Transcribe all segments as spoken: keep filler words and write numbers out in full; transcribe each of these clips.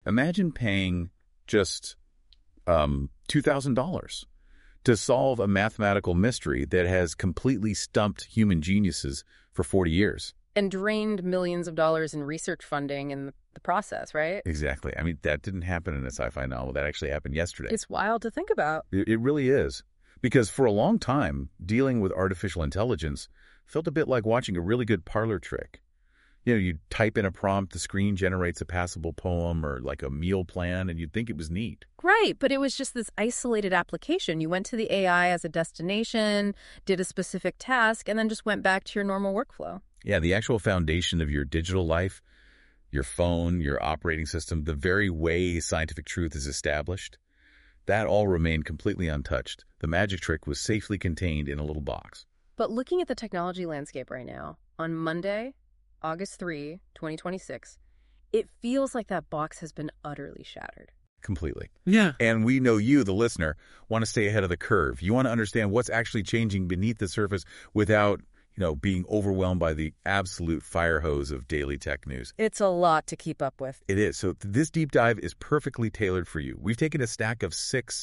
Imagine paying just um, two thousand dollars to solve a mathematical mystery that has completely stumped human geniuses for forty years. And drained millions of dollars in research funding in the process, right? Exactly. I mean, that didn't happen in a sci-fi novel. That actually happened yesterday. It's wild to think about. It, it really is. Because for a long time, dealing with artificial intelligence felt a bit like watching a really good parlor trick. You know, you type in a prompt, the screen generates a passable poem or like a meal plan, and you'd think it was neat. Right, but it was just this isolated application. You went to the A I as a destination, did a specific task, and then just went back to your normal workflow. Yeah, the actual foundation of your digital life, your phone, your operating system, the very way scientific truth is established, that all remained completely untouched. The magic trick was safely contained in a little box. But looking at the technology landscape right now, on Monday, August third, twenty twenty-six, it feels like that box has been utterly shattered. Completely. Yeah. And we know you, the listener, want to stay ahead of the curve. You want to understand what's actually changing beneath the surface without, you know, being overwhelmed by the absolute fire hose of daily tech news. It's a lot to keep up with. It is. So this deep dive is perfectly tailored for you. We've taken a stack of six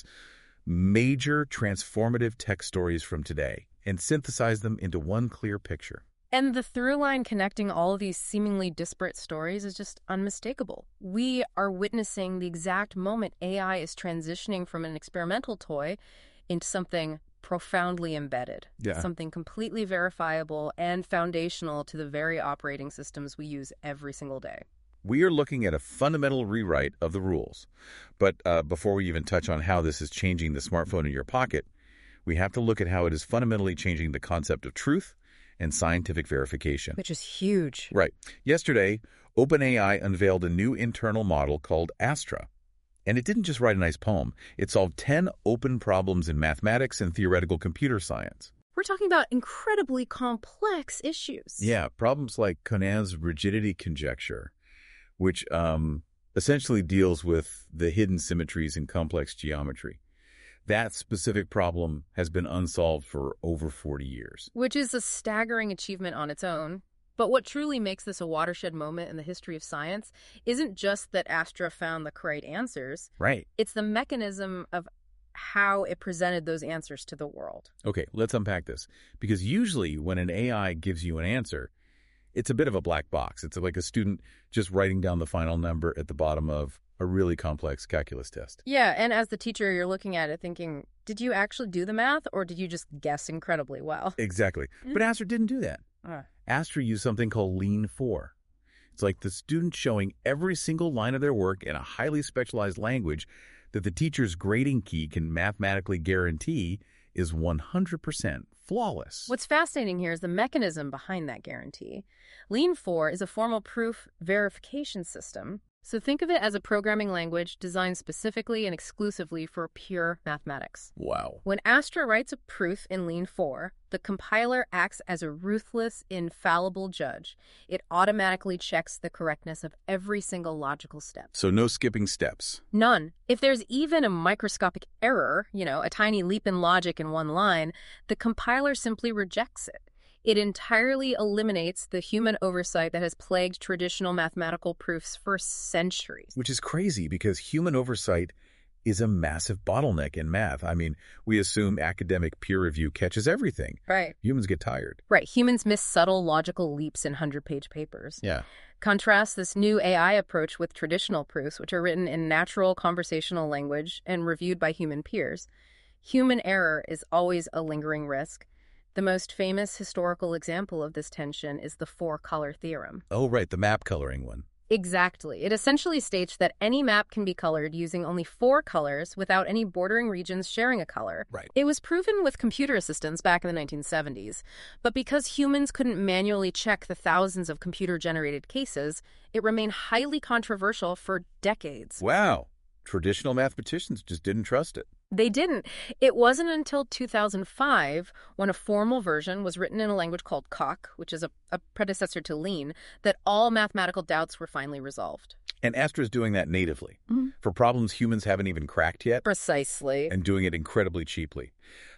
major transformative tech stories from today and synthesized them into one clear picture. And the through line connecting all of these seemingly disparate stories is just unmistakable. We are witnessing the exact moment A I is transitioning from an experimental toy into something profoundly embedded, yeah. something completely verifiable and foundational to the very operating systems we use every single day. We are looking at a fundamental rewrite of the rules. But uh, before we even touch on how this is changing the smartphone in your pocket, we have to look at how it is fundamentally changing the concept of truth and scientific verification. Which is huge. Right. Yesterday, OpenAI unveiled a new internal model called Astra. And it didn't just write a nice poem. It solved ten open problems in mathematics and theoretical computer science. We're talking about incredibly complex issues. Yeah, problems like Conant's rigidity conjecture, which um, essentially deals with the hidden symmetries in complex geometry. That specific problem has been unsolved for over forty years. Which is a staggering achievement on its own. But what truly makes this a watershed moment in the history of science isn't just that Astra found the correct answers. Right. It's the mechanism of how it presented those answers to the world. Okay, let's unpack this. Because usually when an A I gives you an answer, it's a bit of a black box. It's like a student just writing down the final number at the bottom of a really complex calculus test. Yeah, and as the teacher, you're looking at it thinking, did you actually do the math or did you just guess incredibly well? Exactly. But Astra didn't do that. Uh. Astra used something called Lean four. It's like the student showing every single line of their work in a highly specialized language that the teacher's grading key can mathematically guarantee is one hundred percent flawless. What's fascinating here is the mechanism behind that guarantee. Lean four is a formal proof verification system. So think of it as a programming language designed specifically and exclusively for pure mathematics. Wow. When Astra writes a proof in Lean four, the compiler acts as a ruthless, infallible judge. It automatically checks the correctness of every single logical step. So no skipping steps. None. If there's even a microscopic error, you know, a tiny leap in logic in one line, the compiler simply rejects it. It entirely eliminates the human oversight that has plagued traditional mathematical proofs for centuries. Which is crazy because human oversight is a massive bottleneck in math. I mean, we assume academic peer review catches everything. Right. Humans get tired. Right. Humans miss subtle logical leaps in hundred-page papers. Yeah. Contrast this new A I approach with traditional proofs, which are written in natural conversational language and reviewed by human peers. Human error is always a lingering risk. The most famous historical example of this tension is the four-color theorem. Oh, right, the map coloring one. Exactly. It essentially states that any map can be colored using only four colors without any bordering regions sharing a color. Right. It was proven with computer assistants back in the nineteen seventies, but because humans couldn't manually check the thousands of computer-generated cases, it remained highly controversial for decades. Wow. Traditional mathematicians just didn't trust it. They didn't. It wasn't until two thousand five, when a formal version was written in a language called Coq, which is a, a predecessor to Lean, that all mathematical doubts were finally resolved. And Astra's doing that natively, Mm-hmm. for problems humans haven't even cracked yet. Precisely. And doing it incredibly cheaply.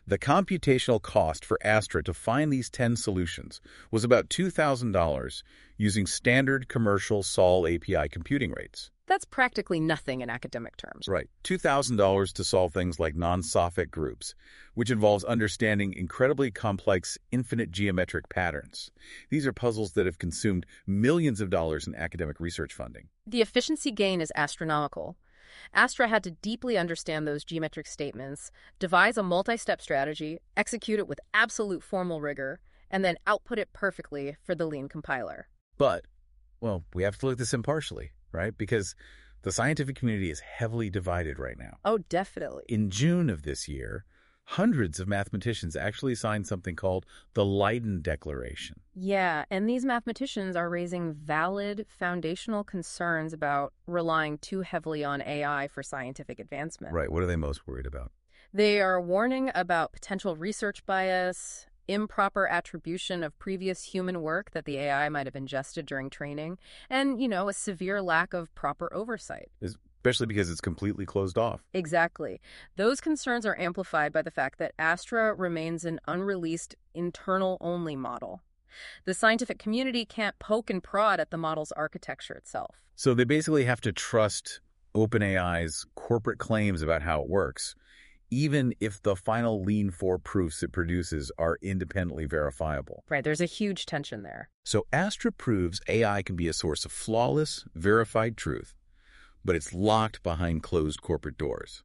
The computational cost for Astra to find these ten solutions was about two thousand dollars using standard commercial S O L A P I computing rates. That's practically nothing in academic terms. Right. two thousand dollars to solve things like non-Sophic groups, which involves understanding incredibly complex infinite geometric patterns. These are puzzles that have consumed millions of dollars in academic research funding. The efficiency gain is astronomical. Astra had to deeply understand those geometric statements, devise a multi-step strategy, execute it with absolute formal rigor, and then output it perfectly for the Lean compiler. But, well, we have to look at this impartially, right? Because the scientific community is heavily divided right now. Oh, definitely. In June of this year, hundreds of mathematicians actually signed something called the Leiden Declaration. Yeah, and these mathematicians are raising valid foundational concerns about relying too heavily on A I for scientific advancement. Right. What are they most worried about? They are warning about potential research bias, improper attribution of previous human work that the A I might have ingested during training, and, you know, a severe lack of proper oversight. Especially because it's completely closed off. Exactly. Those concerns are amplified by the fact that Astra remains an unreleased, internal-only model. The scientific community can't poke and prod at the model's architecture itself. So they basically have to trust OpenAI's corporate claims about how it works, even if the final Lean four proofs it produces are independently verifiable. Right, there's a huge tension there. So Astra proves A I can be a source of flawless, verified truth, but it's locked behind closed corporate doors.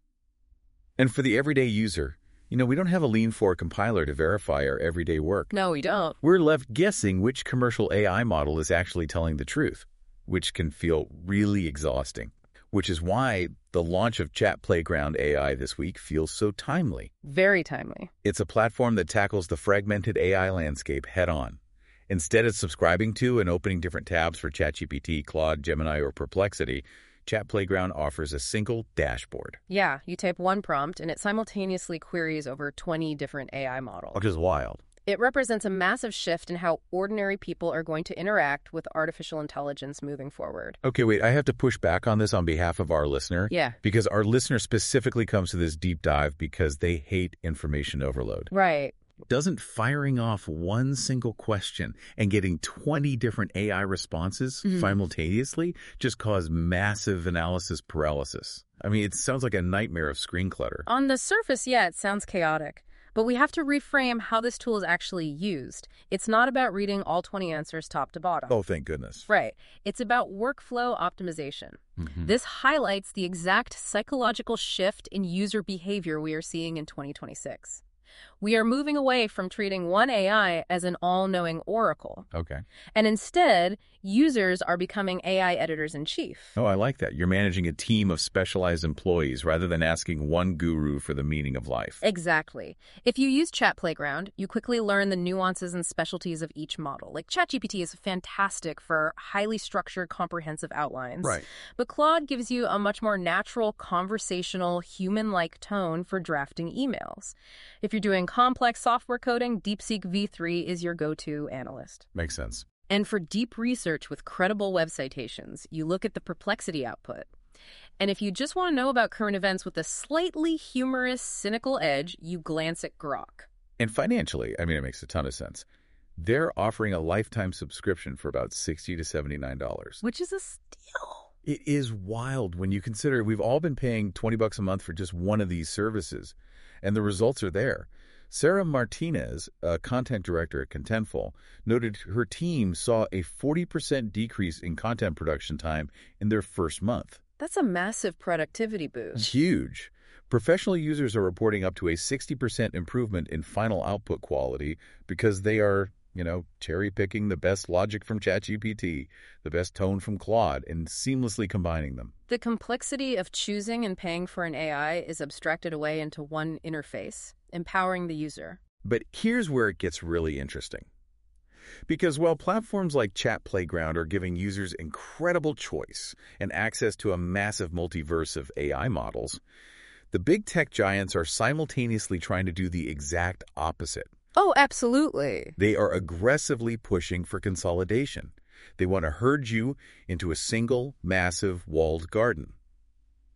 And for the everyday user, you know, we don't have a Lean four compiler to verify our everyday work. No, we don't. We're left guessing which commercial A I model is actually telling the truth, which can feel really exhausting. Which is why the launch of Chat Playground A I this week feels so timely. Very timely. It's a platform that tackles the fragmented A I landscape head-on. Instead of subscribing to and opening different tabs for ChatGPT, Claude, Gemini, or Perplexity, Chat Playground offers a single dashboard. Yeah, you type one prompt, and it simultaneously queries over twenty different A I models. Which is wild. It represents a massive shift in how ordinary people are going to interact with artificial intelligence moving forward. Okay, wait, I have to push back on this on behalf of our listener. Yeah. Because our listener specifically comes to this deep dive because they hate information overload. Right. Doesn't firing off one single question and getting twenty different A I responses mm-hmm. simultaneously just cause massive analysis paralysis? I mean, it sounds like a nightmare of screen clutter. On the surface, yeah, it sounds chaotic. But we have to reframe how this tool is actually used. It's not about reading all twenty answers top to bottom. Oh, thank goodness. Right. It's about workflow optimization. Mm-hmm. This highlights the exact psychological shift in user behavior we are seeing in twenty twenty-six. We are moving away from treating one A I as an all-knowing oracle. Okay. And instead, users are becoming A I editors-in-chief. Oh, I like that. You're managing a team of specialized employees rather than asking one guru for the meaning of life. Exactly. If you use Chat Playground, you quickly learn the nuances and specialties of each model. Like, ChatGPT is fantastic for highly structured, comprehensive outlines. Right. But Claude gives you a much more natural, conversational, human-like tone for drafting emails. If you're doing complex software coding, DeepSeek V three is your go-to analyst. Makes sense. And for deep research with credible web citations, you look at the Perplexity output. And if you just want to know about current events with a slightly humorous, cynical edge, you glance at Grok. And financially, I mean, it makes a ton of sense. They're offering a lifetime subscription for about sixty to seventy-nine dollars. Which is a steal. It is wild when you consider we've all been paying twenty bucks a month for just one of these services, and the results are there. Sarah Martinez, a content director at Contentful, noted her team saw a forty percent decrease in content production time in their first month. That's a massive productivity boost. Huge. Professional users are reporting up to a sixty percent improvement in final output quality because they are, you know, cherry-picking the best logic from ChatGPT, the best tone from Claude, and seamlessly combining them. The complexity of choosing and paying for an A I is abstracted away into one interface, empowering the user. But here's where it gets really interesting. Because while platforms like Chat Playground are giving users incredible choice and access to a massive multiverse of A I models, the big tech giants are simultaneously trying to do the exact opposite. Oh, absolutely. They are aggressively pushing for consolidation. They want to herd you into a single, massive, walled garden.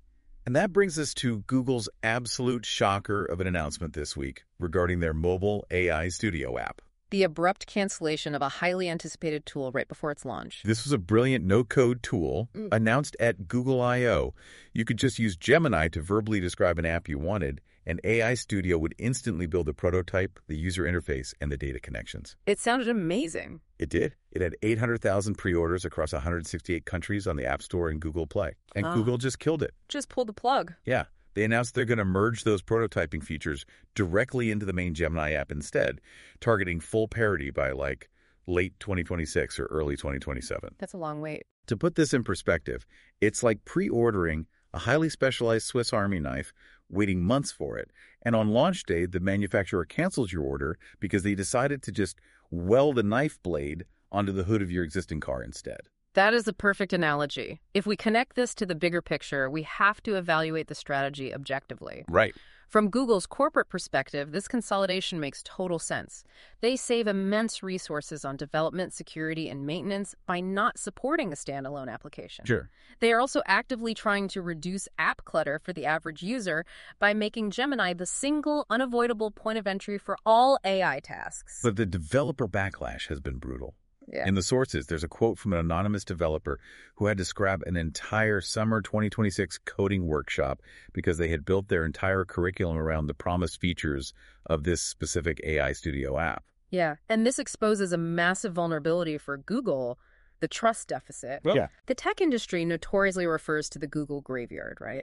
And that brings us to Google's absolute shocker of an announcement this week regarding their mobile A I Studio app. The abrupt cancellation of a highly anticipated tool right before its launch. This was a brilliant no-code tool mm. announced at Google I O. You could just use Gemini to verbally describe an app you wanted, and A I Studio would instantly build the prototype, the user interface, and the data connections. It sounded amazing. It did. It had eight hundred thousand pre-orders across one hundred sixty-eight countries on the App Store and Google Play. And oh. Google just killed it. Just pulled the plug. Yeah. They announced they're going to merge those prototyping features directly into the main Gemini app instead, targeting full parity by like late twenty twenty-six or early twenty twenty-seven. That's a long wait. To put this in perspective, it's like pre-ordering a highly specialized Swiss Army knife, waiting months for it, and on launch day, the manufacturer cancels your order because they decided to just weld a knife blade onto the hood of your existing car instead. That is the perfect analogy. If we connect this to the bigger picture, we have to evaluate the strategy objectively. Right. From Google's corporate perspective, this consolidation makes total sense. They save immense resources on development, security, and maintenance by not supporting a standalone application. Sure. They are also actively trying to reduce app clutter for the average user by making Gemini the single, unavoidable point of entry for all A I tasks. But the developer backlash has been brutal. Yeah. In the sources, there's a quote from an anonymous developer who had to scrap an entire summer twenty twenty-six coding workshop because they had built their entire curriculum around the promised features of this specific A I Studio app. Yeah, and this exposes a massive vulnerability for Google, the trust deficit. Well, yeah. The tech industry notoriously refers to the Google graveyard, right?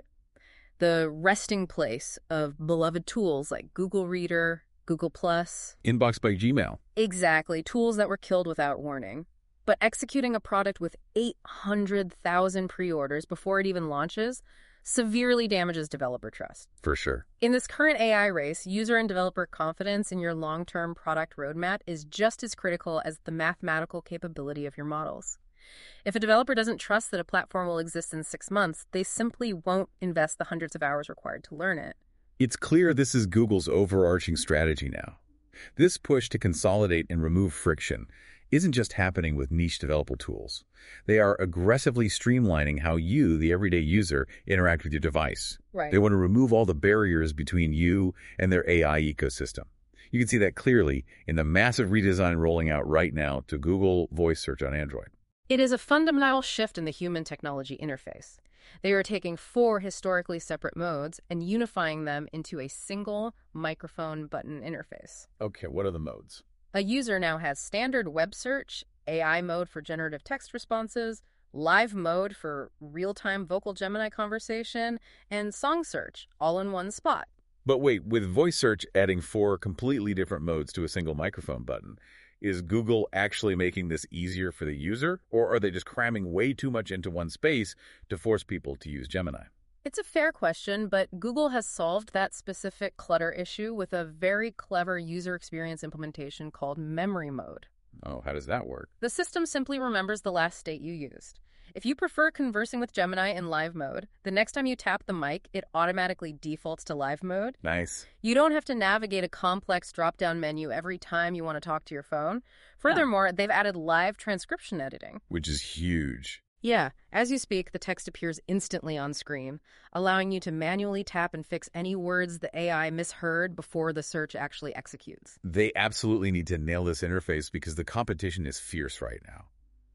The resting place of beloved tools like Google Reader, Google Plus. Inbox by Gmail. Exactly. Tools that were killed without warning. But executing a product with eight hundred thousand pre-orders before it even launches severely damages developer trust. For sure. In this current A I race, user and developer confidence in your long-term product roadmap is just as critical as the mathematical capability of your models. If a developer doesn't trust that a platform will exist in six months, they simply won't invest the hundreds of hours required to learn it. It's clear this is Google's overarching strategy now. This push to consolidate and remove friction isn't just happening with niche developer tools. They are aggressively streamlining how you, the everyday user, interact with your device. Right. They want to remove all the barriers between you and their A I ecosystem. You can see that clearly in the massive redesign rolling out right now to Google Voice Search on Android. It is a fundamental shift in the human-technology interface. They are taking four historically separate modes and unifying them into a single microphone button interface. Okay, what are the modes? A user now has standard web search, A I mode for generative text responses, live mode for real-time vocal Gemini conversation, and song search, all in one spot. But wait, with Voice Search adding four completely different modes to a single microphone button, is Google actually making this easier for the user, or are they just cramming way too much into one space to force people to use Gemini? It's a fair question, but Google has solved that specific clutter issue with a very clever user experience implementation called Memory Mode. Oh, how does that work? The system simply remembers the last state you used. If you prefer conversing with Gemini in live mode, the next time you tap the mic, it automatically defaults to live mode. Nice. You don't have to navigate a complex drop-down menu every time you want to talk to your phone. Furthermore, they've added live transcription editing. Which is huge. Yeah, as you speak, the text appears instantly on screen, allowing you to manually tap and fix any words the A I misheard before the search actually executes. They absolutely need to nail this interface because the competition is fierce right now.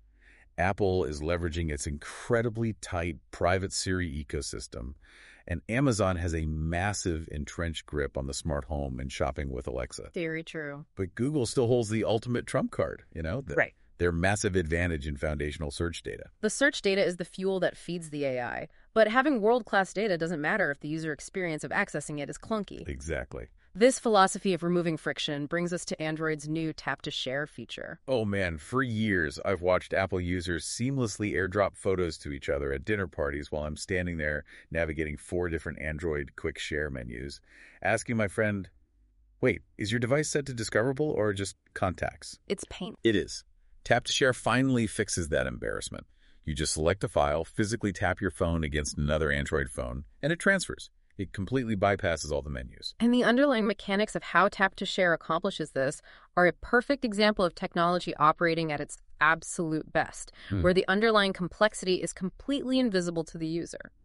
Apple is leveraging its incredibly tight private Siri ecosystem, and Amazon has a massive entrenched grip on the smart home and shopping with Alexa. Very true. But Google still holds the ultimate trump card, you know? The, right. Their massive advantage in foundational search data. The search data is the fuel that feeds the A I, but having world-class data doesn't matter if the user experience of accessing it is clunky. Exactly. This philosophy of removing friction brings us to Android's new Tap to Share feature. Oh man, for years I've watched Apple users seamlessly airdrop photos to each other at dinner parties while I'm standing there navigating four different Android quick share menus, asking my friend, wait, is your device set to discoverable or just contacts? It's painful. It is. Tap to Share finally fixes that embarrassment. You just select a file, physically tap your phone against another Android phone, and it transfers. It completely bypasses all the menus. And the underlying mechanics of how Tap to Share accomplishes this are a perfect example of technology operating at its absolute best, hmm. where the underlying complexity is completely invisible to the user. Right.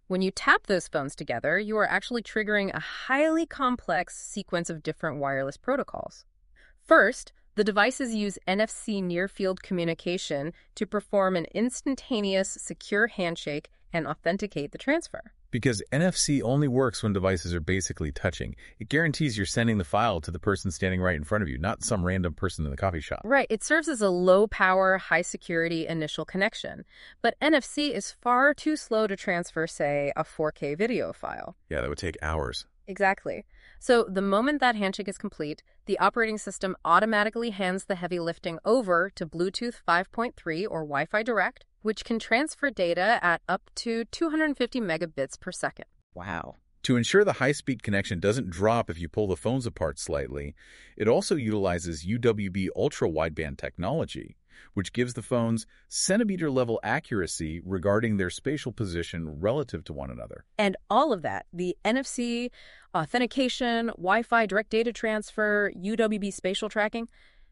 When you tap those phones together, you are actually triggering a highly complex sequence of different wireless protocols. First, the devices use N F C near-field communication to perform an instantaneous, secure handshake and authenticate the transfer. Because N F C only works when devices are basically touching. It guarantees you're sending the file to the person standing right in front of you, not some random person in the coffee shop. Right. It serves as a low-power, high-security initial connection. But N F C is far too slow to transfer, say, a four K video file. Yeah, that would take hours. Exactly. So the moment that handshake is complete, the operating system automatically hands the heavy lifting over to Bluetooth five point three or Wi-Fi Direct, which can transfer data at up to two hundred fifty megabits per second. Wow. To ensure the high-speed connection doesn't drop if you pull the phones apart slightly, it also utilizes U W B ultra-wideband technology, which gives the phones centimeter-level accuracy regarding their spatial position relative to one another. And all of that, the N F C, authentication, Wi-Fi direct data transfer, U W B spatial tracking,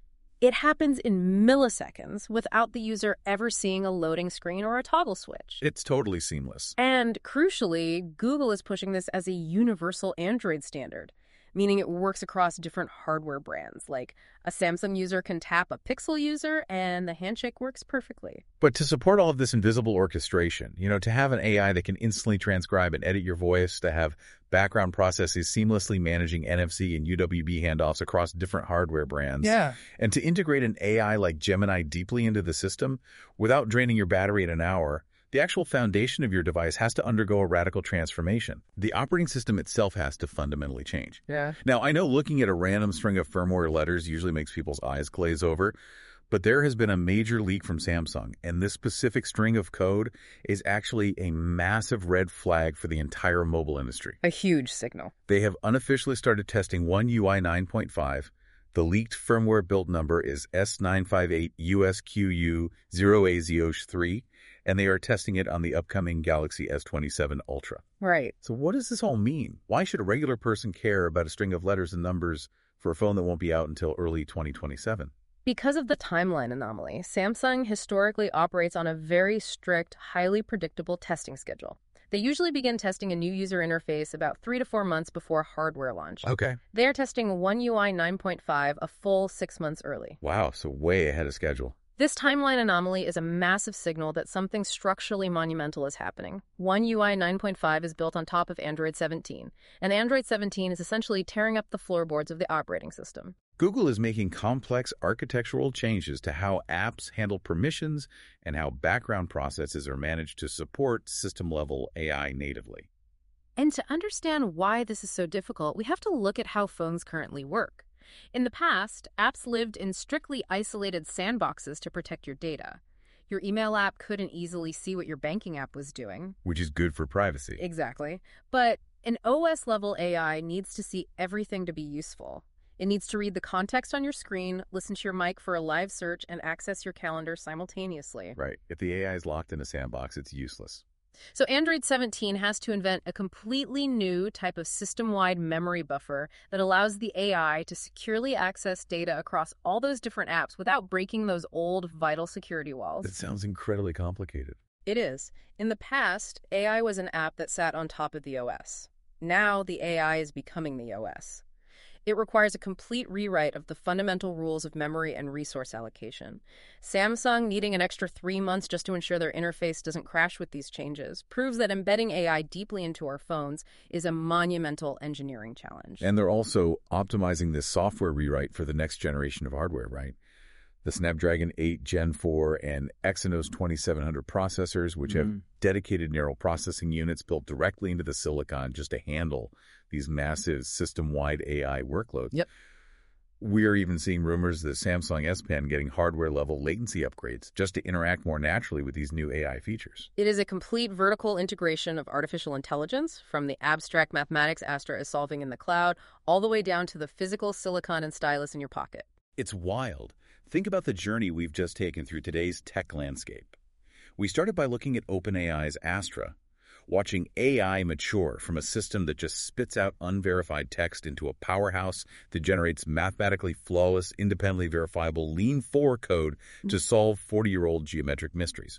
it happens in milliseconds without the user ever seeing a loading screen or a toggle switch. It's totally seamless. And crucially, Google is pushing this as a universal Android standard, meaning it works across different hardware brands. Like a Samsung user can tap a Pixel user and the handshake works perfectly. But to support all of this invisible orchestration, you know, to have an A I that can instantly transcribe and edit your voice, to have background processes seamlessly managing N F C and U W B handoffs across different hardware brands, Yeah. and to integrate an A I like Gemini deeply into the system without draining your battery in an hour, the actual foundation of your device has to undergo a radical transformation. The operating system itself has to fundamentally change. Yeah. Now, I know looking at a random string of firmware letters usually makes people's eyes glaze over, but there has been a major leak from Samsung, and this specific string of code is actually a massive red flag for the entire mobile industry. A huge signal. They have unofficially started testing One U I nine point five. The leaked firmware build number is S nine five eight U S Q U zero A Z O three, and they are testing it on the upcoming Galaxy S twenty-seven Ultra. Right. So what does this all mean? Why should a regular person care about a string of letters and numbers for a phone that won't be out until early twenty twenty-seven? Because of the timeline anomaly, Samsung historically operates on a very strict, highly predictable testing schedule. They usually begin testing a new user interface about three to four months before hardware launch. Okay. They are testing One U I nine point five a full six months early. Wow, so way ahead of schedule. This timeline anomaly is a massive signal that something structurally monumental is happening. One U I nine point five is built on top of Android seventeen, and Android seventeen is essentially tearing up the floorboards of the operating system. Google is making complex architectural changes to how apps handle permissions and how background processes are managed to support system-level A I natively. And to understand why this is so difficult, we have to look at how phones currently work. In the past, apps lived in strictly isolated sandboxes to protect your data. Your email app couldn't easily see what your banking app was doing. Which is good for privacy. Exactly. But an O S-level A I needs to see everything to be useful. It needs to read the context on your screen, listen to your mic for a live search, and access your calendar simultaneously. Right. If the A I is locked in a sandbox, it's useless. So Android seventeen has to invent a completely new type of system-wide memory buffer that allows the A I to securely access data across all those different apps without breaking those old vital security walls. That sounds incredibly complicated. It is. In the past, A I was an app that sat on top of the O S. Now the A I is becoming the O S. It requires a complete rewrite of the fundamental rules of memory and resource allocation. Samsung needing an extra three months just to ensure their interface doesn't crash with these changes proves that embedding A I deeply into our phones is a monumental engineering challenge. And they're also optimizing this software rewrite for the next generation of hardware, right? The Snapdragon eight Gen four and Exynos twenty-seven hundred processors, which have Mm. dedicated neural processing units built directly into the silicon just to handle these massive system-wide A I workloads. Yep. We're even seeing rumors that Samsung S Pen getting hardware-level latency upgrades just to interact more naturally with these new A I features. It is a complete vertical integration of artificial intelligence, from the abstract mathematics Astra is solving in the cloud, all the way down to the physical silicon and stylus in your pocket. It's wild. Think about the journey we've just taken through today's tech landscape. We started by looking at OpenAI's Astra, watching A I mature from a system that just spits out unverified text into a powerhouse that generates mathematically flawless, independently verifiable Lean four code to solve forty-year-old geometric mysteries.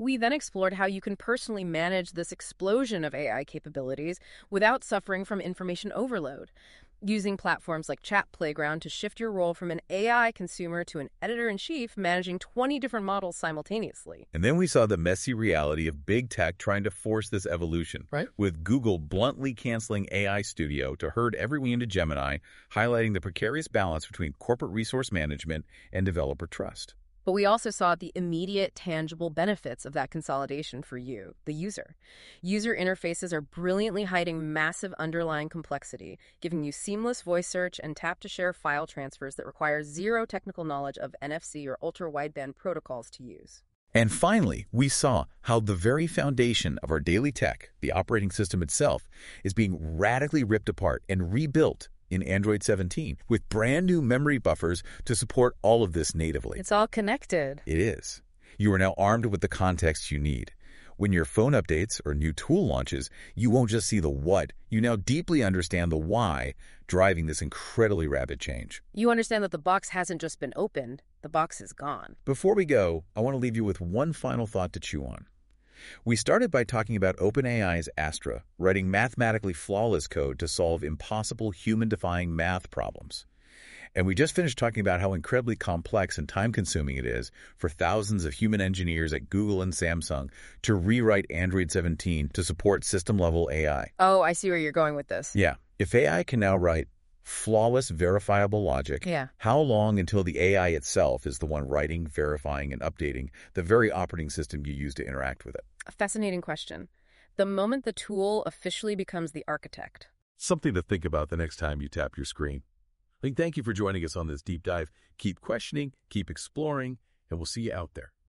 We then explored how you can personally manage this explosion of A I capabilities without suffering from information overload, using platforms like Chat Playground to shift your role from an A I consumer to an editor-in-chief managing twenty different models simultaneously. And then we saw the messy reality of big tech trying to force this evolution, Right. with Google bluntly canceling A I Studio to herd everyone into Gemini, highlighting the precarious balance between corporate resource management and developer trust. But we also saw the immediate, tangible benefits of that consolidation for you, the user. User interfaces are brilliantly hiding massive underlying complexity, giving you seamless voice search and tap-to-share file transfers that require zero technical knowledge of N F C or ultra-wideband protocols to use. And finally, we saw how the very foundation of our daily tech, the operating system itself, is being radically ripped apart and rebuilt in Android seventeen, with brand new memory buffers to support all of this natively. It's all connected. It is. You are now armed with the context you need. When your phone updates or new tool launches, you won't just see the what, you now deeply understand the why driving this incredibly rapid change. You understand that the box hasn't just been opened, the box is gone. Before we go, I want to leave you with one final thought to chew on. We started by talking about OpenAI's Astra, writing mathematically flawless code to solve impossible human-defying math problems. And we just finished talking about how incredibly complex and time-consuming it is for thousands of human engineers at Google and Samsung to rewrite Android seventeen to support system-level A I. Oh, I see where you're going with this. Yeah, if A I can now write flawless, verifiable logic, Yeah. how long until the A I itself is the one writing, verifying, and updating the very operating system you use to interact with it? A fascinating question. The moment the tool officially becomes the architect. Something to think about the next time you tap your screen. Thank you for joining us on this deep dive. Keep questioning, keep exploring, and we'll see you out there.